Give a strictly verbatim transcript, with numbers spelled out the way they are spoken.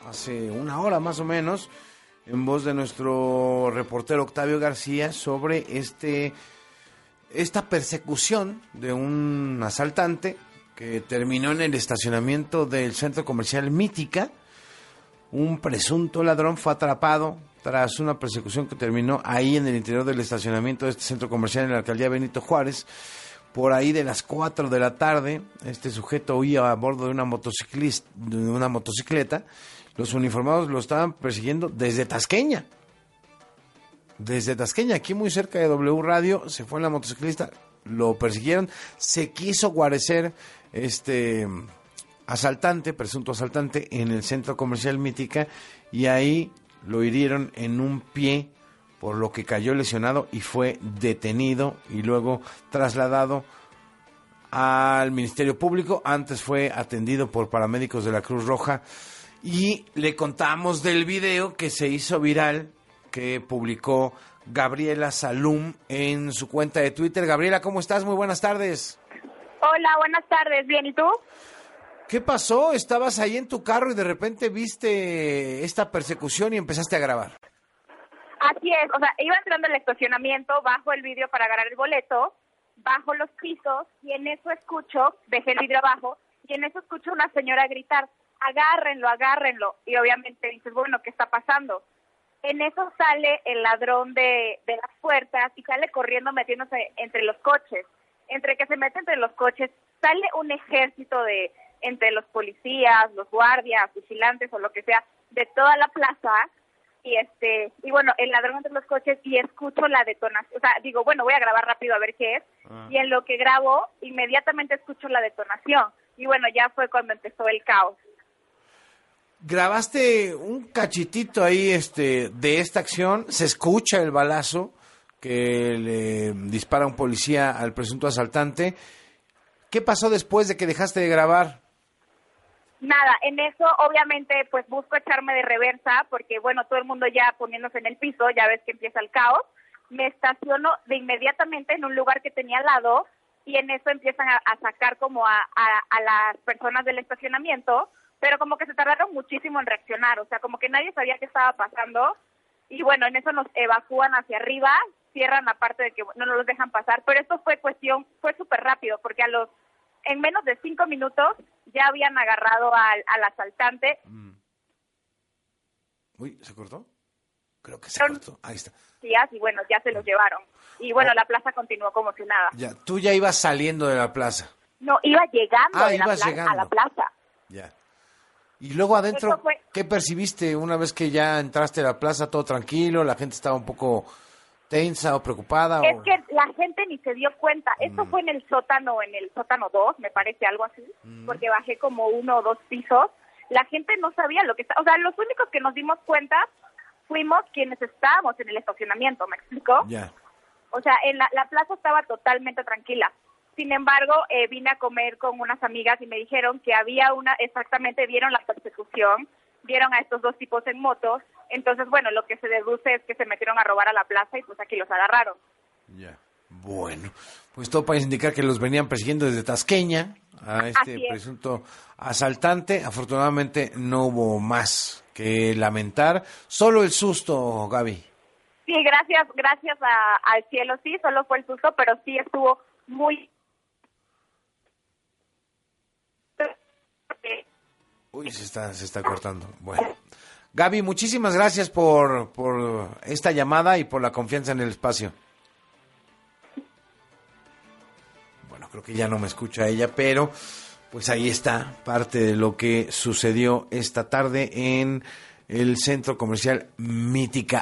hace una hora más o menos, en voz de nuestro reportero Octavio García, sobre este esta persecución de un asaltante que terminó en el estacionamiento del centro comercial Mítica. Un presunto ladrón fue atrapado tras una persecución que terminó ahí en el interior del estacionamiento de este centro comercial en la alcaldía Benito Juárez. Por ahí de las cuatro de la tarde, este sujeto huía a bordo de una motociclista, de una motocicleta. Los uniformados lo estaban persiguiendo desde Tasqueña. Desde Tasqueña, aquí muy cerca de W Radio, se fue en la motociclista, lo persiguieron, se quiso guarecer este asaltante, presunto asaltante, en el centro comercial Mítica, y ahí lo hirieron en un pie, por lo que cayó lesionado y fue detenido y luego trasladado al Ministerio Público. Antes fue atendido por paramédicos de la Cruz Roja, y le contamos del video que se hizo viral, que publicó Gabriela Salum en su cuenta de Twitter. Gabriela, ¿cómo estás? Muy buenas tardes. Hola, buenas tardes. ¿Bien? ¿Y tú? ¿Qué pasó? Estabas ahí en tu carro y de repente viste esta persecución y empezaste a grabar. Así es. O sea, iba entrando al estacionamiento, bajo el vidrio para agarrar el boleto, bajo los pisos y en eso escucho, dejé el vidrio abajo, y en eso escucho una señora gritar, agárrenlo, agárrenlo. Y obviamente dices, bueno, ¿qué está pasando? En eso sale el ladrón de, de las puertas y sale corriendo metiéndose entre los coches. Entre que se mete entre los coches, sale un ejército de entre los policías, los guardias, vigilantes o lo que sea, de toda la plaza. Y este y bueno, el ladrón entre los coches y escucho la detonación. O sea, digo, bueno, voy a grabar rápido a ver qué es. Ah. Y en lo que grabo, inmediatamente escucho la detonación. Y bueno, ya fue cuando empezó el caos. Grabaste un cachitito ahí este de esta acción, se escucha el balazo que le dispara un policía al presunto asaltante. ¿Qué pasó después de que dejaste de grabar? Nada, en eso obviamente pues busco echarme de reversa porque bueno, todo el mundo ya poniéndose en el piso, ya ves que empieza el caos. Me estaciono de inmediatamente en un lugar que tenía al lado y en eso empiezan a, a sacar como a, a, a las personas del estacionamiento, pero como que se tardaron muchísimo en reaccionar, o sea, como que nadie sabía qué estaba pasando, y bueno, en eso nos evacúan hacia arriba, cierran la parte de que no nos los dejan pasar, pero esto fue cuestión, fue súper rápido, porque a los, en menos de cinco minutos, ya habían agarrado al, al asaltante. Mm. Uy, ¿se cortó? Creo que se cortó, ahí está. Y bueno, ya se los llevaron, y bueno, oh. La plaza continuó como si nada. Ya, tú ya ibas saliendo de la plaza. No, iba llegando, ah, de la plaza llegando. a la plaza. Ya. Y luego adentro, fue... ¿qué percibiste una vez que ya entraste a la plaza? ¿Todo tranquilo? ¿La gente estaba un poco tensa o preocupada? Es o... que la gente ni se dio cuenta. Mm. Esto fue en el sótano, en el sótano dos, me parece, algo así, mm. porque bajé como uno o dos pisos. La gente no sabía lo que estaba... O sea, los únicos que nos dimos cuenta fuimos quienes estábamos en el estacionamiento, ¿me explico? Ya. Yeah. O sea, en la, la plaza estaba totalmente tranquila. Sin embargo, eh, vine a comer con unas amigas y me dijeron que había una, exactamente vieron la persecución, vieron a estos dos tipos en motos, entonces, bueno, lo que se deduce es que se metieron a robar a la plaza y pues aquí los agarraron. Ya, bueno, pues todo parece indicar que los venían persiguiendo desde Tasqueña a este presunto asaltante. Afortunadamente no hubo más que lamentar, solo el susto, Gaby. Sí, gracias, gracias a, al cielo, sí, solo fue el susto, pero sí estuvo muy... Uy, se está, se está cortando. Bueno, Gaby, muchísimas gracias por, por esta llamada y por la confianza en el espacio. Bueno, creo que ya no me escucha ella, pero pues ahí está parte de lo que sucedió esta tarde en el centro comercial Mítica.